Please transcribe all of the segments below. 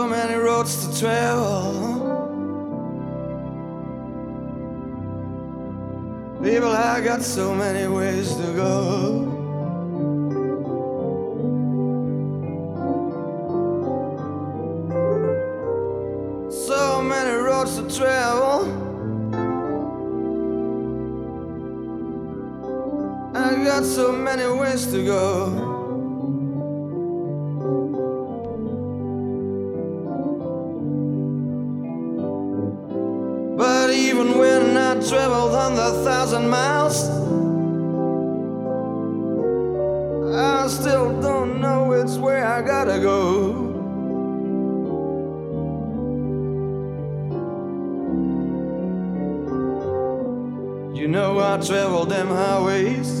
so many roads to travel. People, I got so many ways to go. So many roads to travel. I got so many ways to go. But even when I traveled 100,000 miles, I still don't know which way I gotta go. You know I traveled them highways,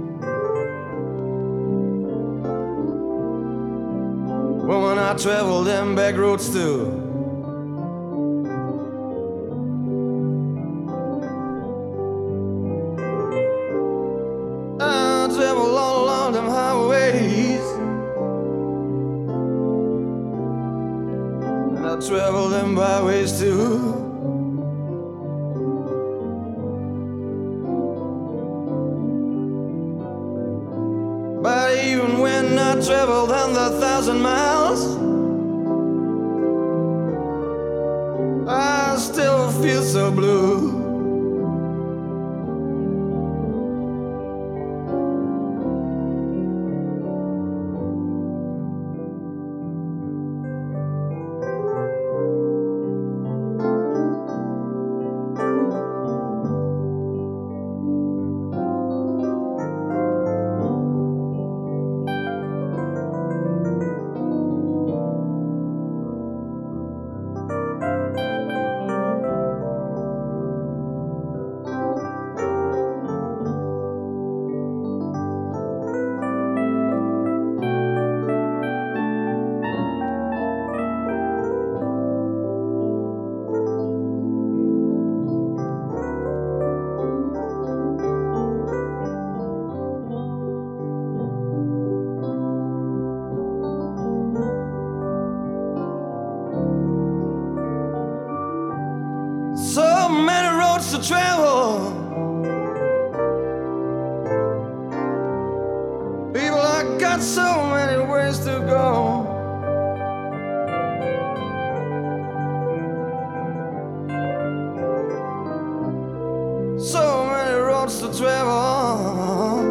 woman, I traveled them back roads too. I travel all along them highways, and I travel them byways too. But even when I traveled 100,000 miles, I still feel so blue. So many roads to travel. People, I got so many ways to go. So many roads to travel.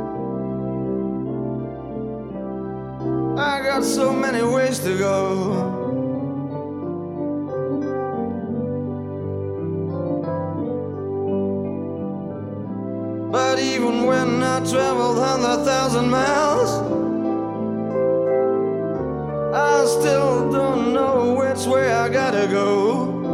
I got so many ways to go. But even when I traveled 100,000 miles, I still don't know which way I gotta go.